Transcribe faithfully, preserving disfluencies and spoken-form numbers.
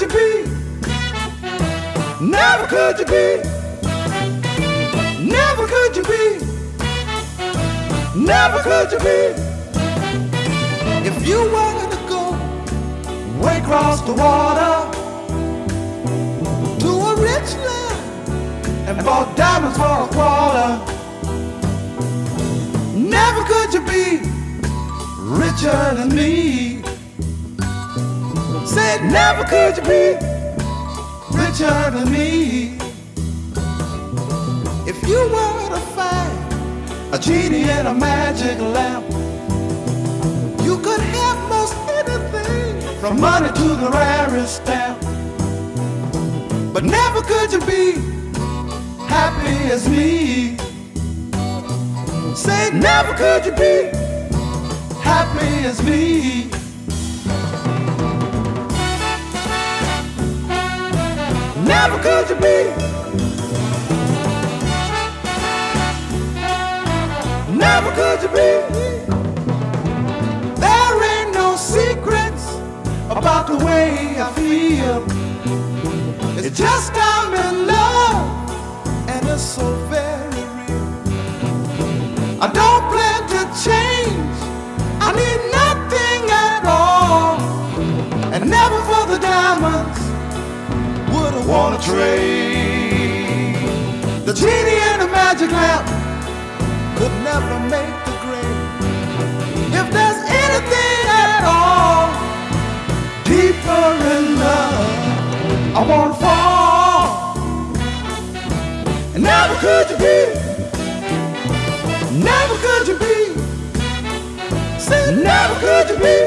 be, never could you be, never could you be, never could you be. If you were to go way across the water to a rich land and bought diamonds for a quarter, never could you be richer than me. Said never could you be richer than me. If you were to find a genie in a magic lamp, you could have most anything, from money to the rarest stamp. But never could you be happy as me. Say never could you be happy as me. Never could you be, never could you be. There ain't no secrets about the way I feel. It's just I'm in love, and it's so very real. I don't plan to change, I need nothing at all, and never for the diamonds would I wanna trade. The genie in the magic lamp could never make the grade. If there's anything at all deeper in love, I wanna fall. And never could you be, never could you be, say never could you be.